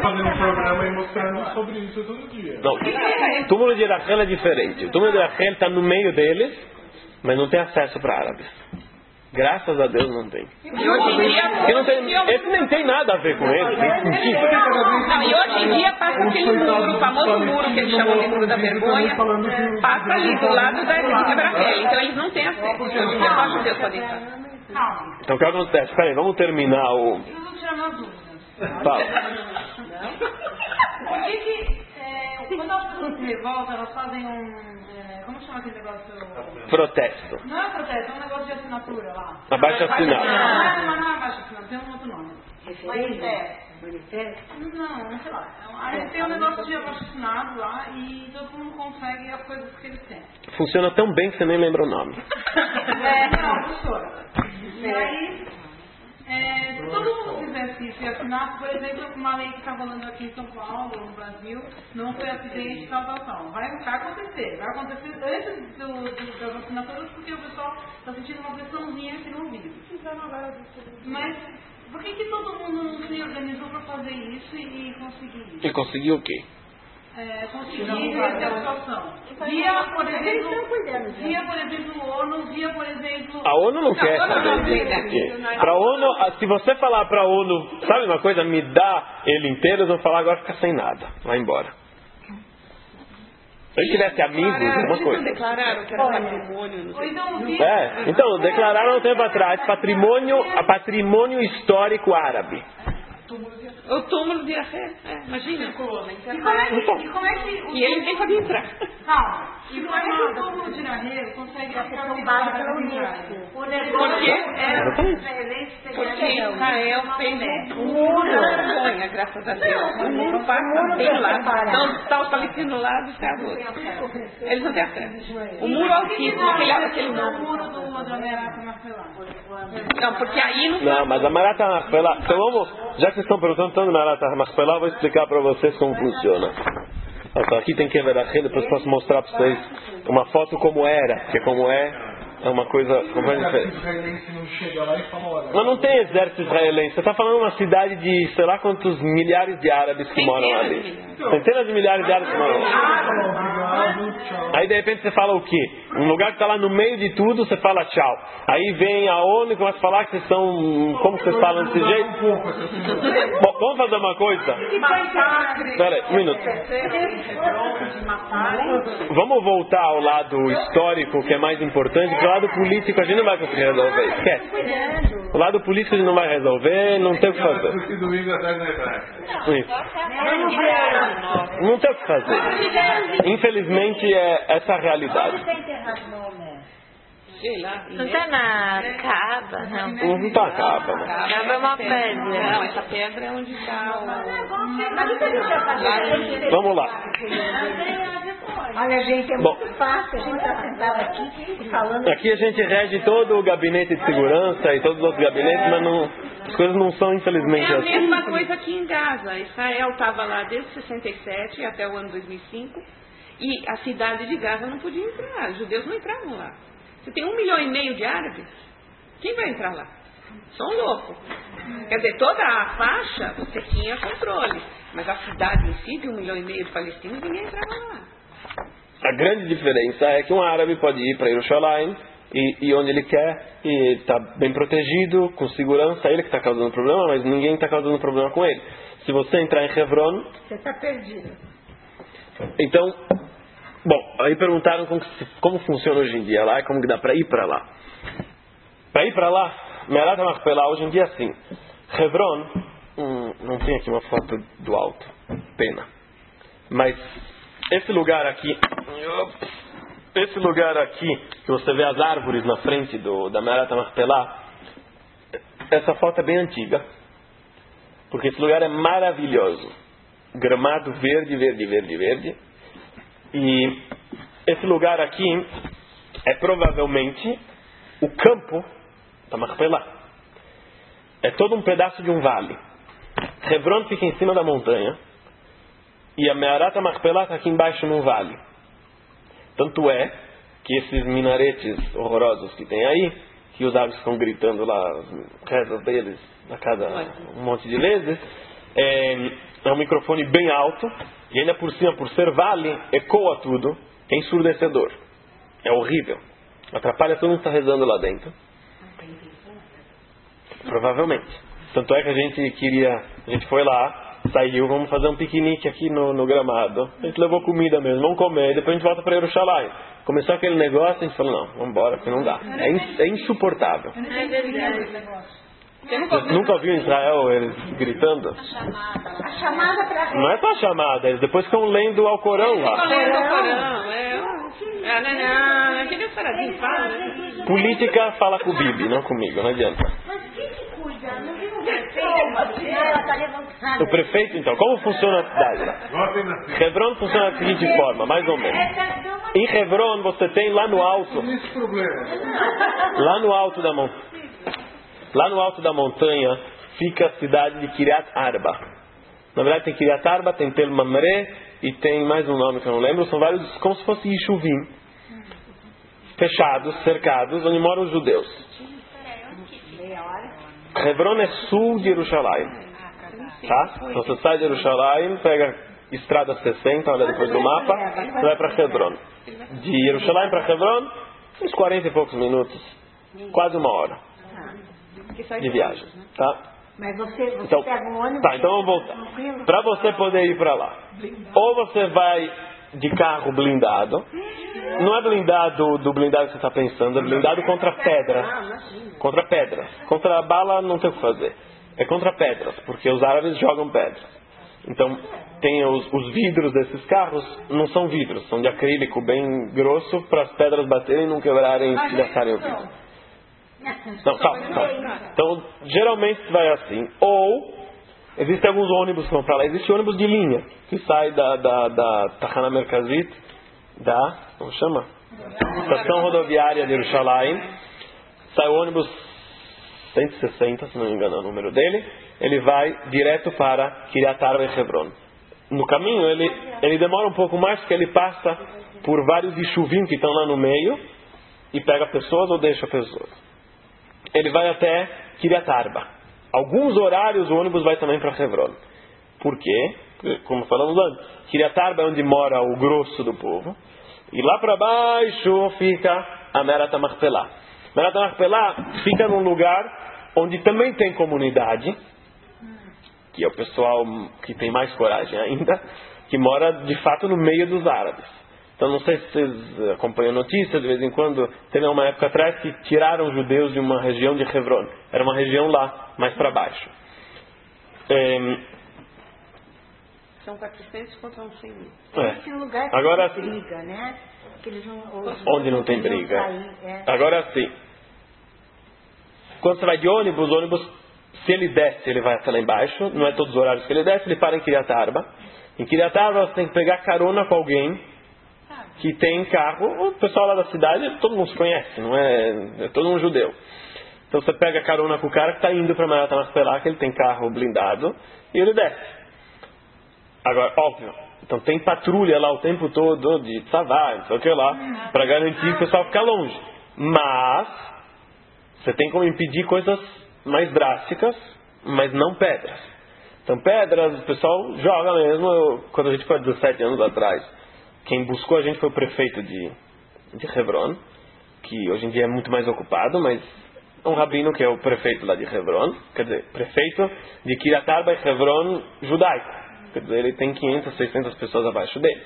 fazendo um programa e mostrando sobre isso todo dia. Não, o túmulo de Rachel é diferente. O túmulo de Rachel está no meio deles, mas não tem acesso para árabes. Graças a Deus não tem. E hoje em dia... Esse nem tem nada a ver com ele. Não, e hoje em dia passa aquele muro, o famoso muro que eles chamam de muro da vergonha, passa ali do lado da Rachel. Então eles não têm acesso. Hoje em dia só os judeus podem entrar. Então o que acontece? Peraí, vamos terminar o... Eu vou tirar uma dúvida. Fala. Por que quando as pessoas se revoltam, elas fazem como chama aquele negócio? Protesto. Não é protesto, é um negócio de assinatura lá. Abaixo assinado. Não é abaixo assinado, tem um outro nome. Manifesto? Não, sei lá. Aí tem um negócio de abaixo assinado lá e todo mundo consegue as coisas que eles têm. Funciona tão bem que você nem lembra o nome. Não, professora. E aí, se todo mundo fizesse isso e assinasse, por exemplo, uma lei que está rolando aqui em São Paulo, no Brasil, não foi acidente, tal. Vai acontecer. Vai acontecer antes das assinaturas, porque o pessoal está sentindo uma pressãozinha aqui no ouvido. Mas por que todo mundo não se organizou para fazer isso e conseguir isso? E conseguiu o quê? Conseguir reverter a situação. Via, por exemplo, ONU, via, por exemplo... A ONU não quer saber. Pra ONU, se você falar pra ONU, sabe uma coisa, me dá ele inteiro, eles vão falar, agora fica sem nada. Vai embora. Se ele tivesse amigos, uma coisa. Declararam que era patrimônio, não sei. Então, declararam um tempo atrás patrimônio histórico árabe. O túmulo de Rachel, imagina. E como é que... E ele nem pode entrar. Calma. E como é que o túmulo de Rachel consegue ficar tombado pela Unesco? Porque Israel fez um muro de vergonha, graças a Deus. O muro passa bem lá. Então está o palestino lá do Estado. Eles não têm acesso. O muro altíssimo, aquele não. O muro do Amerata Marcelá. Não, porque aí não... Não, mas a Marata Marcelá... Então vamos... Já que vocês estão perguntando tanto da Marata Marcelá, eu vou explicar para vocês como funciona. Então, aqui tem que ver a rede, depois posso mostrar para vocês uma foto como era, porque como é uma coisa completamente diferente. Mas não tem exército israelense. Você está falando de uma cidade de sei lá quantos milhares de árabes que moram ali. Centenas de milhares de árabes que moram ali. Aí de repente você fala o quê? Um lugar que está lá no meio de tudo, você fala tchau. Aí vem a ONU e começa a falar que vocês são... Como vocês falam desse jeito? Bom, vamos fazer uma coisa? Espera aí, um minuto. Vamos voltar ao lado histórico, que é mais importante, porque o lado político a gente não vai conseguir resolver. Esquece. O lado político a gente não vai resolver, não tem o que fazer. Isso. Não tem o que fazer. Infelizmente é essa a realidade. Sei lá. Não está na Caba, não? Não está na Caba, não. Caba é uma pedra. Não, essa pedra é onde está o... Vamos lá. Olha, gente, é muito fácil. A gente está sentado aqui e falando... Aqui a gente rege todo o gabinete de segurança e todos os outros gabinetes, mas não, as coisas não são, infelizmente, É a assim. mesma coisa aqui em Gaza. Israel estava lá desde 67 até o ano 2005 e a cidade de Gaza não podia entrar. Os judeus não entravam lá. Você tem 1,5 milhão de árabes, quem vai entrar lá? São loucos. Quer dizer, toda a faixa você tinha controle, mas a cidade em si, de 1,5 milhão de palestinos, ninguém entrava lá. A grande diferença é que um árabe pode ir para Jerusalém e onde ele quer, e está bem protegido, com segurança, ele que está causando problema, mas ninguém está causando problema com ele. Se você entrar em Hebron... Você está perdido. Então... Bom, aí perguntaram como funciona hoje em dia lá e como que dá para ir para lá. Para ir para lá, Me'arat HaMachpelah hoje em dia assim. Hebron, não tem aqui uma foto do alto, pena. Mas esse lugar aqui, que você vê as árvores na frente da Me'arat HaMachpelah, essa foto é bem antiga. Porque esse lugar é maravilhoso. Gramado verde, verde, verde, verde. E esse lugar aqui é provavelmente o campo da Machpelah. É todo um pedaço de um vale. Hebron fica em cima da montanha e a Me'arat HaMachpelah está aqui embaixo num vale. Tanto é que esses minaretes horrorosos que tem aí, que os árabes estão gritando lá as rezas deles a cada um monte de vezes, É um microfone bem alto, e ainda por cima, por ser vale, ecoa tudo, é ensurdecedor. É horrível. Atrapalha todo mundo que está rezando lá dentro. Provavelmente. Tanto é que a gente foi lá, saiu, vamos fazer um piquenique aqui no gramado. A gente levou comida mesmo, vamos comer, depois a gente volta para Jerusalém. Começou aquele negócio, a gente falou, não, vamos embora, porque não dá. É insuportável. Você nunca ouviu em Israel eles gritando? A chamada para Não é só a chamada, eles depois ficam lendo ao Corão lá. Lendo ao Corão, aquele paradinho fala, né? Política fala com o Bibi, não comigo, não adianta. Mas quem que cuida? Não viu o prefeito? Ela está levantada. O prefeito, então, como funciona a cidade lá? Hebron funciona da seguinte forma, mais ou menos. Em Hebron você tem lá no alto, lá no alto da montanha fica a cidade de Kiryat Arba. Na verdade tem Kiryat Arba, tem Tel Mamre e tem mais um nome que eu não lembro. São vários, como se fosse Yishuvim, fechados, cercados, onde moram os judeus. Hebron é sul de Jerusalém. Tá? Então você sai de Jerusalém, pega estrada 60, olha depois do mapa, você vai para Hebron. De Jerusalém para Hebron, uns 40 e poucos minutos, quase uma hora de viagem, tá? Mas você Então, pega um ônibus... tá, então vamos voltar. Para você poder ir para lá, ou você vai de carro blindado, não é blindado do blindado que você está pensando, é blindado contra pedras. Contra pedras. Contra bala não tem o que fazer. É contra pedras, porque os árabes jogam pedras. Então, tem os vidros desses carros, não são vidros, são de acrílico bem grosso para as pedras baterem e não quebrarem e estilhaçarem o vidro. Não, calma. Então, geralmente vai assim. Ou, existem alguns ônibus que vão para lá. Existe ônibus de linha, que sai da Tahana Merkazit, como chama? Estação rodoviária de Jerusalém. Sai o ônibus 160, se não me engano é o número dele. Ele vai direto para Kiryat Arba e Hebron. No caminho, ele demora um pouco mais, porque ele passa por vários Yishuvim que estão lá no meio, e pega pessoas ou deixa pessoas. Ele vai até Kiryat Arba. Alguns horários o ônibus vai também para Hebron. Por quê? Porque, como falamos antes, Kiryat Arba é onde mora o grosso do povo. E lá para baixo fica a Merat HaMachpelah. Merat HaMachpelah fica num lugar onde também tem comunidade, que é o pessoal que tem mais coragem ainda, que mora de fato no meio dos árabes. Então não sei se vocês acompanham notícias, de vez em quando, teve uma época atrás que tiraram os judeus de uma região de Hebron. Era uma região lá, mais para baixo. São 400 contra uns 100 mil. Esse lugar que agora, tem briga, né? Que eles onde não tem briga. Agora sim. Quando você vai de ônibus, o ônibus, se ele desce, ele vai até lá embaixo. Não é todos os horários que ele desce, ele para em Kiryat Arba. Em Kiryat Arba você tem que pegar carona com alguém que tem carro. O pessoal lá da cidade, todo mundo se conhece, não é todo mundo judeu. Então você pega carona com o cara que está indo para Merat HaMachpelah, que ele tem carro blindado, e ele desce. Agora, óbvio, então tem patrulha lá o tempo todo de tzavá, não sei o que lá, para garantir que o pessoal fica longe. Mas você tem como impedir coisas mais drásticas, mas não pedras. Então pedras, o pessoal joga mesmo. Quando a gente foi 17 anos atrás, quem buscou a gente foi o prefeito de Hebron, que hoje em dia é muito mais ocupado, mas é um rabino que é o prefeito lá de Hebron, quer dizer, prefeito de Kiryat Arba e Hebron judaico. Quer dizer, ele tem 500, 600 pessoas abaixo dele.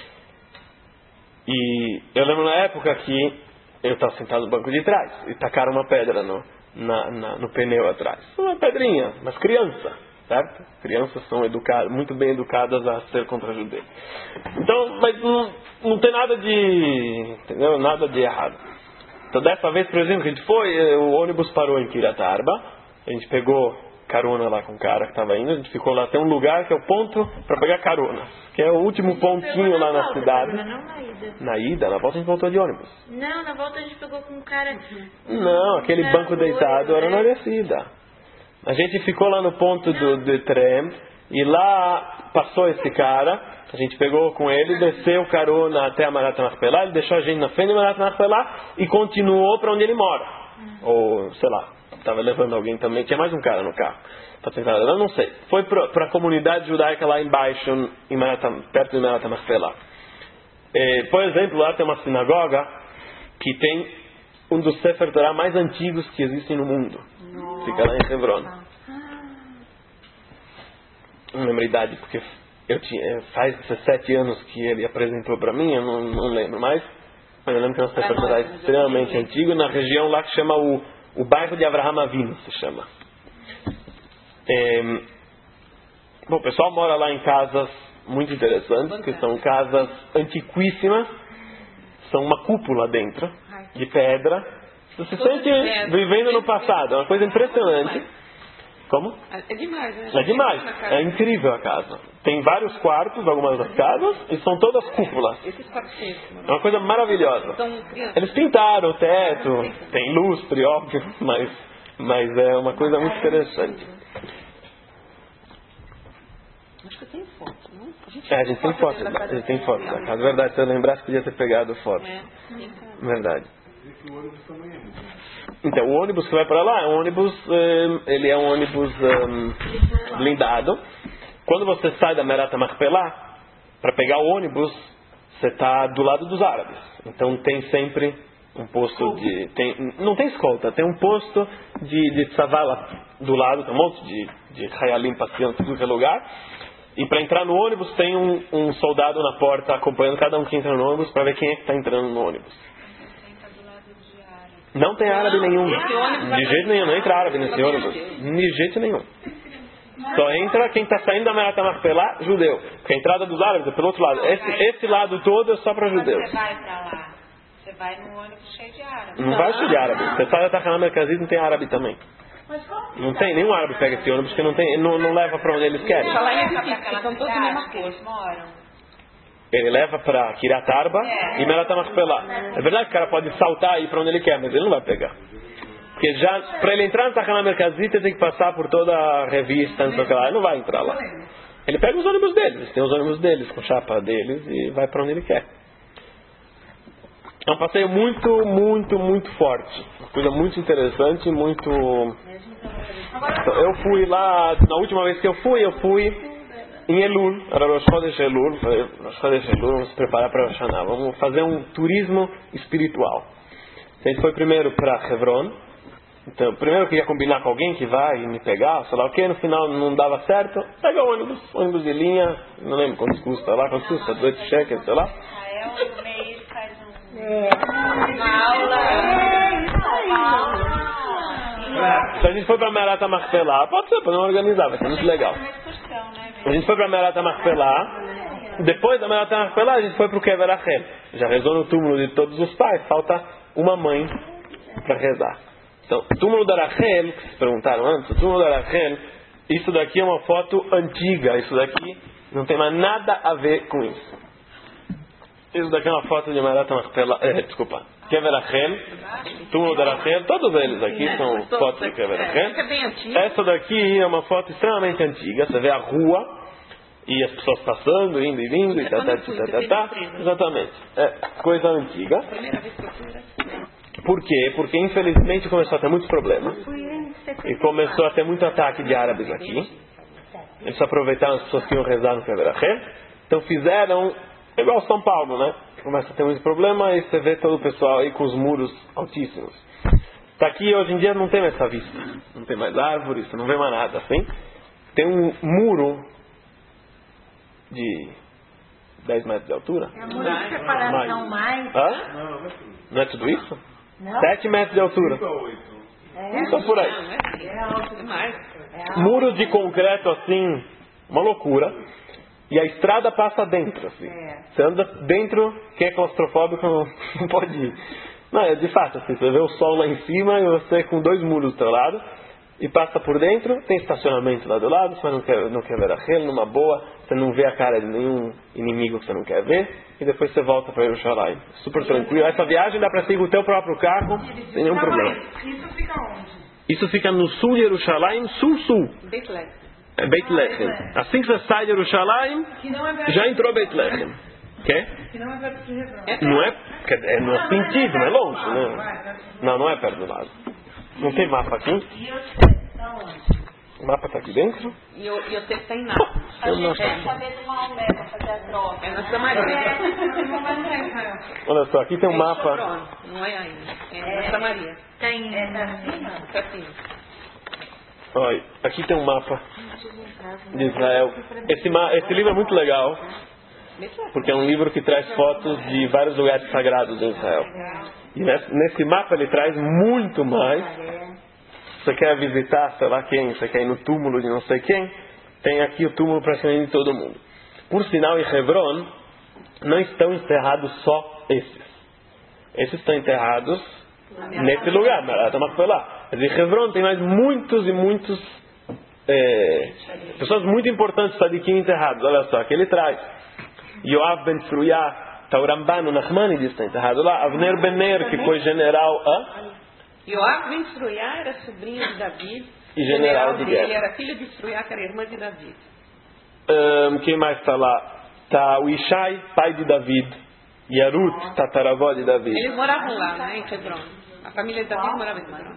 E eu lembro na época que eu estava sentado no banco de trás e tacaram uma pedra no pneu atrás. Uma pedrinha, mas criança, certo? Crianças são muito bem educadas a ser contra judeus. Então, mas não tem nada de, entendeu? Nada de errado. Então dessa vez, por exemplo, que a gente foi, o ônibus parou em Kiryat Arba, a gente pegou carona lá com o cara que estava indo, a gente ficou lá, tem um lugar que é o ponto para pegar carona, que é o último pontinho lá na cidade. Mas não na ida. Na ida? Na volta a gente voltou de ônibus. Não, na volta a gente pegou com um cara... Não, aquele banco deitado era na descida. A gente ficou lá no ponto do trem, e lá passou esse cara, a gente pegou com ele, desceu carona até a Merat HaMachpelah, ele deixou a gente na frente da Merat HaMachpelah e continuou para onde ele mora. Ou, sei lá, estava levando alguém também, tinha mais um cara no carro. Eu não sei. Foi para a comunidade judaica lá embaixo, perto de Merat HaMachpelah. Por exemplo, lá tem uma sinagoga que tem um dos Sefer Torah mais antigos que existem no mundo. Fica lá em Hebron. Não lembro a idade, porque faz 17 anos que ele apresentou para mim, eu não lembro mais. Mas eu lembro que é um Sefer Torah extremamente antigo, na região lá que chama o bairro de Avraham Avinu, se chama. Bom, o pessoal mora lá em casas muito interessantes, que são casas antiquíssimas, são uma cúpula dentro, de pedra. Você se sente vivendo no passado, é uma coisa impressionante. Como? É demais, né? É demais, é incrível a casa. Tem vários quartos, algumas das casas, e são todas cúpulas. É uma coisa maravilhosa. Eles pintaram o teto, tem lustre, óbvio, mas é uma coisa muito interessante. Acho que tem foto, não? A gente tem foto da casa. Verdade, se eu lembrasse, podia ter pegado foto. Verdade. Então, o ônibus que vai para lá é um ônibus, ele é um ônibus blindado. Quando você sai da Merat HaMachpelah, para pegar o ônibus, você está do lado dos árabes. Então tem sempre um posto não tem escolta, tem um posto de tzavala do lado, tem um monte de hayalim passeando em todo lugar. E para entrar no ônibus tem um soldado na porta acompanhando cada um que entra no ônibus para ver quem é que está entrando no ônibus. Não tem árabe nenhum. De jeito nenhum, não entra árabe nesse ônibus. De jeito nenhum. Só entra quem está saindo da Merat HaMachpelah, judeu. Porque a entrada dos árabes é pelo outro lado. Esse lado todo é só para judeus. Você vai para lá, você vai num ônibus cheio de árabe. Não vai cheio de árabe. Você sai da Tachana Merkazit, não tem árabe também. Não tem, nenhum árabe pega esse ônibus porque não leva para onde eles querem. São todos na mesma coisa. Ele leva para Kiryat Arba e Merat HaMachpelah. É verdade que o cara pode saltar e ir para onde ele quer, mas ele não vai pegar. Porque já, para ele entrar na Tachana Merkazit, ele tem que passar por toda a revista, não sei o que lá. Ele não vai entrar lá. Ele pega os ônibus deles, tem os ônibus deles, com chapa deles, e vai para onde ele quer. É um passeio muito, muito, muito forte. Uma coisa muito interessante, muito... Então, eu fui lá, na última vez que eu fui em Elul, era Rosh Chodesh Elul, vamos se preparar para Rosh Hashanah, vamos fazer um turismo espiritual. A gente foi primeiro para Hebron, então primeiro eu queria combinar com alguém que vai me pegar, sei lá o que, no final não dava certo, pega o ônibus de linha, não lembro quanto custa lá, quanto custa, 2 shekels, sei lá. O mês faz uma aula. Se a gente foi para Merat HaMachpelah, pode ser, podemos organizar, vai ser muito legal. A gente foi para Merat HaMachpelah, depois da Merat HaMachpelah a gente foi para o Kever Rachel. Já rezou no túmulo de todos os pais, falta uma mãe para rezar. Então, o túmulo da Rachel, que se perguntaram antes, o túmulo da Rachel, isso daqui é uma foto antiga, isso daqui não tem mais nada a ver com isso. Isso daqui é uma foto de Merat HaMachpelah, Kever Rachel, túmulo da Rachel, todos eles aqui são fotos de Kever Rachel. Essa daqui é uma foto extremamente antiga, você vê a rua e as pessoas passando, indo e vindo, e exatamente, é coisa antiga. Por quê? Porque infelizmente começou a ter muitos problemas e começou a ter muito ataque de árabes aqui. Eles aproveitaram as pessoas que iam rezar no Kever Rachel, então fizeram igual São Paulo, né? Começa a ter muito problema e você vê todo o pessoal aí com os muros altíssimos. Tá aqui, hoje em dia não tem mais essa vista. Não tem mais árvores, você não vê mais nada assim. Tem um muro de 10 metros de altura. É um muro de separação mais. Hã? Não é tudo isso? Não. 7 metros de altura. Só por aí. Muros de concreto assim, uma loucura. E a estrada passa dentro, assim. Você anda dentro, quem é claustrofóbico não pode ir. Não, é de fato, assim, você vê o sol lá em cima e você com 2 muros do teu lado, e passa por dentro, tem estacionamento lá do lado, você não quer ver aquele, numa boa, você não vê a cara de nenhum inimigo que você não quer ver, e depois você volta para Jerusalém. Super tranquilo. Essa viagem dá para seguir o teu próprio carro, sem nenhum problema. Isso fica onde? Isso fica no sul de Jerusalém, sul-sul. É Beit Lechem. Assim que você sai de Jerusalém, já entrou Beit Lechem. Que? Que não é perto de Hebron. Não é, no sentido, não é longe, né? Não é perto do lado. Não tem mapa aqui? O mapa está aqui dentro? E eu sei que tem nada. Eu não sei. saber de Maomé para fazer a troca. É na Samaria. Olha só, aqui tem um mapa. Não é ainda. É na Samaria. Tem. Tá assim. Olha, aqui tem um mapa de Israel. Esse livro é muito legal, porque é um livro que traz fotos de vários lugares sagrados em Israel. E nesse mapa ele traz muito mais. Você quer visitar, sei lá quem, você quer ir no túmulo de não sei quem, tem aqui o túmulo praticamente de todo mundo. Por sinal, em Hebron não estão enterrados só esses. Esses estão enterrados nesse lugar, mas em Hebron tem mais muitos e muitos pessoas muito importantes Sadikim enterrados. Olha só, que ele traz Yoav ben Tzruya, Tauramban, o Nachmanides está enterrado lá, Avner ben Ner, que foi general Yoav ben Tzruya era sobrinho de David. E general de guerra. Ele era filho de Tzruya, que era irmã de David. Quem mais está lá? Está o Ishai, pai de David. E a Ruth, tataravó de David. Eles moravam lá, né, em Hebron. A família de David morava em Hebron.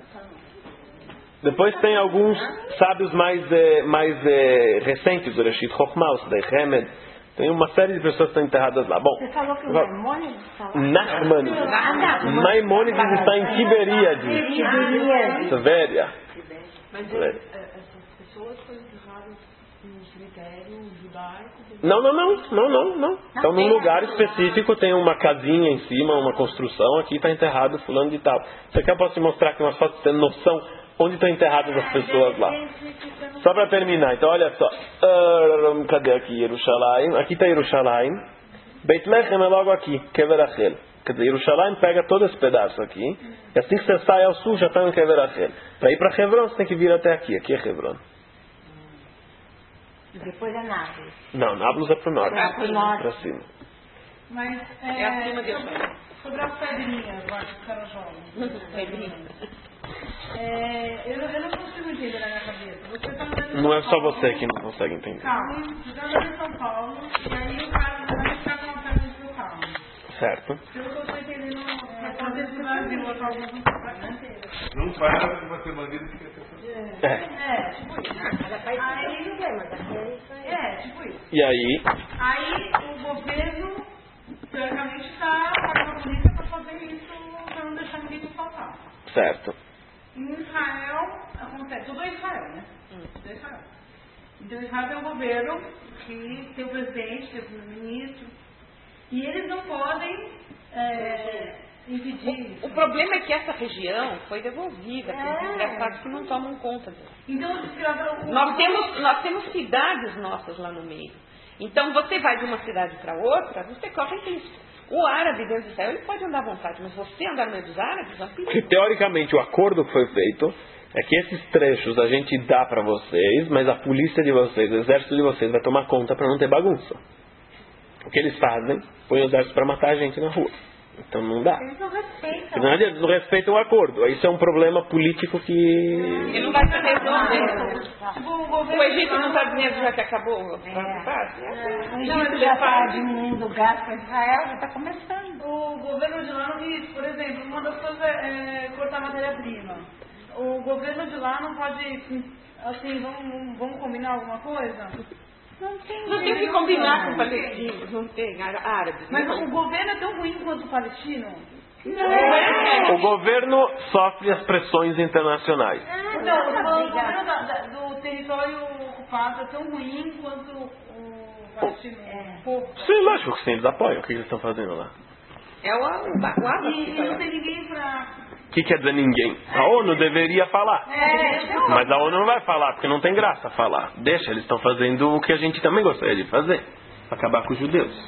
Depois tem alguns sábios mais recentes, o Reshit Chochmah, o Sdei Hemed. Tem uma série de pessoas que estão enterradas lá. Bom, Você falou que o Maimônides está lá? Nachmanides. Maimônides está em Tiberíades. Tiberia. Mas essas pessoas foram enterradas no cemitério judaico? Não. Então, num lugar específico tem uma casinha em cima, uma construção. Aqui está enterrado fulano de tal. Isso aqui eu posso te mostrar aqui umas fotos, tendo noção onde estão enterradas as pessoas lá. Só para terminar, então olha só. Cadê aqui Yerushalayim? Aqui está Yerushalayim. Beit Lechem é logo aqui, Kever Rachel. Quer dizer, Yerushalayim pega todo esse pedaço aqui. E assim que você sai ao sul, já está em Kever Rachel. Para ir para Hebron, você tem que vir até aqui. Aqui é Hebron. E depois é Nápoles. Não, Nápoles é para o norte. Para cima. Mas É acima de Israel. sobre as pedrinhas lá que ficaram jovens. Eu não consigo entender na minha cabeça. Você está andando em Não é São só Paulo. você que não consegue entender. Calma, você está andando em São Paulo e aí o cara vai ficar com uma pedra no seu carro. Certo. Pelo que eu estou entendendo, pode ser no Brasil, ou algumas não sabe. Não faz que você bandido fica Tipo isso. Aí não tem, mas aqui é isso aí. Tipo isso. E aí? Aí o governo, teoricamente, está pagando a polícia para fazer isso, para não deixar ninguém faltar. Certo. Em Israel, acontece, tudo é Israel, né? Tudo é Israel. Então Israel tem um governo que tem o presidente, tem o primeiro-ministro, e eles não podem impedir. O problema é que essa região foi devolvida para os desgraçados que não tomam conta dela. Então os escravos. Nós temos cidades nossas lá no meio. Então você vai de uma cidade para outra, você corre risco. O árabe dentro de Israel ele pode andar à vontade, mas você andar no meio dos árabes é um perigo. Porque teoricamente o acordo que foi feito é que esses trechos a gente dá para vocês, mas a polícia de vocês, o exército de vocês vai tomar conta para não ter bagunça. O que eles fazem? Põem o exército para matar a gente na rua. Então não dá. Eles não respeitam. Eles não respeitam o acordo. Isso é um problema político que... Ele não vai se resolver. O Egito não está dizendo já que acabou a paz? O Egito já está diminuindo o gasto para Israel, já está começando. O governo de lá não diz, por exemplo, uma das coisas é cortar matéria-prima. O governo de lá não pode, assim, vamos combinar alguma coisa? Não tem o que combinar com palestinos, não tem árabes. Mas o governo é tão ruim quanto o palestino? O governo sofre as pressões internacionais. Não, o governo do território ocupado é tão ruim quanto o palestino. Sim, lógico que sim, eles apoiam. O que eles estão fazendo lá? É o Abbas. E não tem ninguém pra... O que quer dizer ninguém? A ONU deveria falar. Mas a ONU não vai falar, porque não tem graça falar. Deixa, eles estão o que a gente também gostaria de fazer. Acabar com os judeus.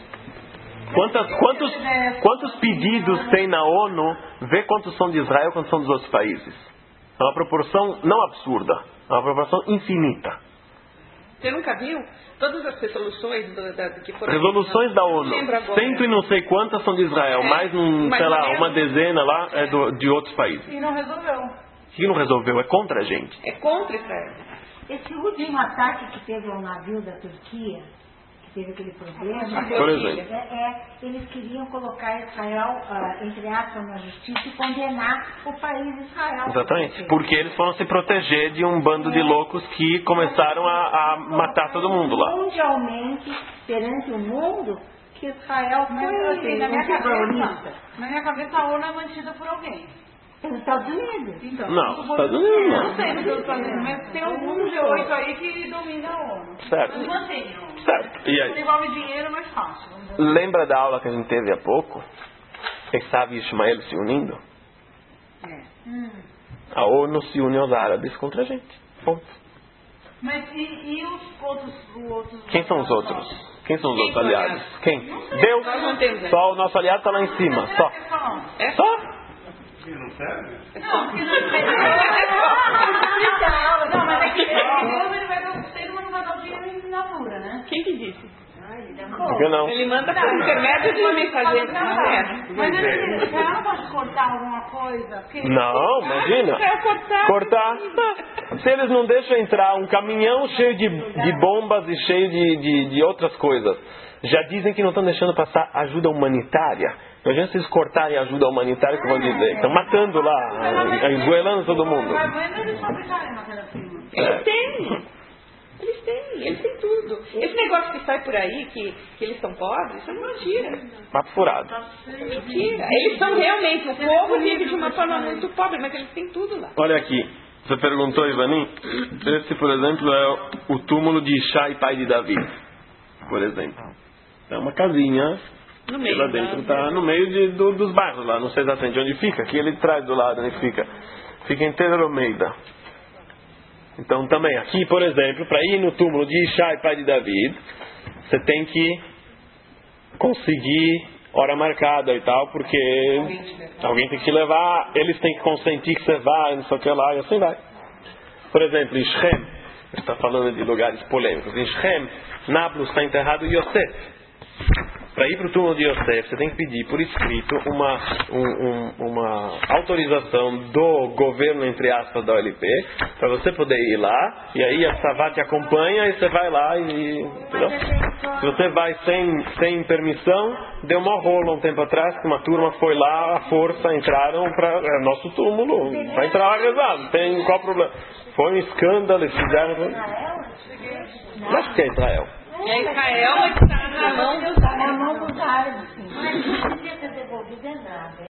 Quantos pedidos tem na ONU? Vê quantos são de Israel e quantos são dos outros países. É uma proporção não absurda. É uma proporção infinita. Você nunca viu? Todas as resoluções que foram... Resoluções da ONU. 100 e não sei quantas são de Israel. Mais sei lá, uma dezena lá é de outros países. E não resolveu. O que não resolveu? É contra a gente. É contra Israel. Esse último ataque que teve ao navio da Turquia, que teve aquele problema. Por exemplo. Eles queriam colocar Israel, entre aspas, na justiça e condenar o país Israel. Exatamente. Porque eles foram se proteger de um bando de loucos que começaram a matar todo mundo lá. Mundialmente, perante o mundo, que Israel foi na terrorista. minha cabeça, a ONU é mantida por alguém. Pelos Estados Unidos. Então, Não, Estados Unidos não não. sei pelos Estados Unidos, mas tem algum G8 aí que domina a ONU. Certo. Eles mantêm a ONU. Certo. E Quando aí? envolve dinheiro, é mais fácil. Vamos dizer. Lembra da aula que a gente teve há pouco? Esav e Ismael se unindo? A ONU se une aos árabes contra a gente. Ponto. Mas e os outros... Quem são os outros? Quem são os outros são aliados? aliados? Quem? Deus. Nós não temos. Só o nosso aliado está lá em cima. Só. É Só. E não serve? Não, porque não mas é que Deus ele vai dar o sustento, mas não vai dar o dinheiro em inaugura, né? Quem que disse? Por que não? Ele manda por intermédio de mensageiro na terra. Mas ele não pode cortar alguma coisa? Porque... Não, imagina. Cortar. Se eles não deixam entrar um caminhão cheio de bombas e cheio de outras coisas, já dizem que não estão deixando passar ajuda humanitária. Imagina se eles cortarem a ajuda humanitária, que vão dizer. Estão matando lá, esgoelando todo mundo. Mas eles fabricarem matéria-prima. Eles têm tudo. Esse negócio que sai por aí, que eles são pobres, isso é mentira. Papo furado. É mentira. Eles são realmente, o povo vive de uma forma muito pobre, mas eles têm tudo lá. Olha aqui, você perguntou, Ivanim, esse, por exemplo, é o túmulo de Ishai, pai de Davi, por exemplo. É uma casinha, No meio, lá dentro está no meio dos bairros lá, não sei exatamente onde fica, aqui ele traz do lado onde fica. Fica em Tel Almeida. Então também, aqui, por exemplo, para ir no túmulo de Ishai, pai de Davi, você tem que conseguir hora marcada e tal, porque alguém tem que te levar, eles têm que consentir que você vai, não sei o que lá, e assim vai. Por exemplo, em Shem, está falando de lugares polêmicos, em Shem, Nablus está enterrado Yosef. Para ir para o túmulo de Yosef, você tem que pedir por escrito uma autorização do governo, entre aspas, da OLP, para você poder ir lá, e aí a Savá te acompanha e você vai lá e... Entendeu? Se você vai sem permissão, deu uma rola um tempo atrás, que uma turma foi lá, à força, entraram para nosso túmulo, vai entrar lá rezar, não tem qual problema. Foi um escândalo, eles fizeram... Acho que é Israel. E a Israel é que está na mão dos árabes. Na mão dos árabes, sim. Mas não podia ter devolvido nada.